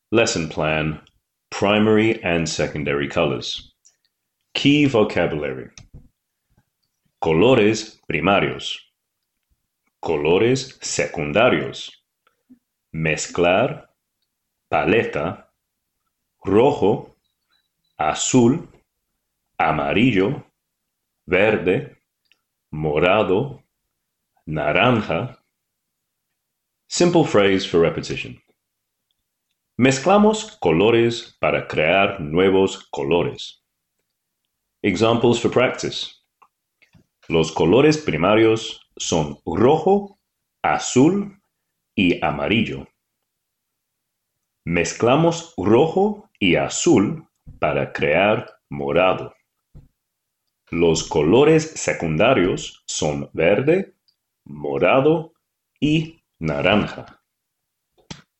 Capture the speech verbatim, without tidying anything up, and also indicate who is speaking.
Speaker 1: Lesson plan, primary and secondary colors. Key vocabulary. Colores primarios. Colores secundarios. Mezclar, paleta, rojo, azul, amarillo, verde, morado, naranja. Simple phrase for repetition. Mezclamos colores para crear nuevos colores. Examples for practice. Los colores primarios son rojo, azul y amarillo. Mezclamos rojo y azul para crear morado. Los colores secundarios son verde, morado y naranja.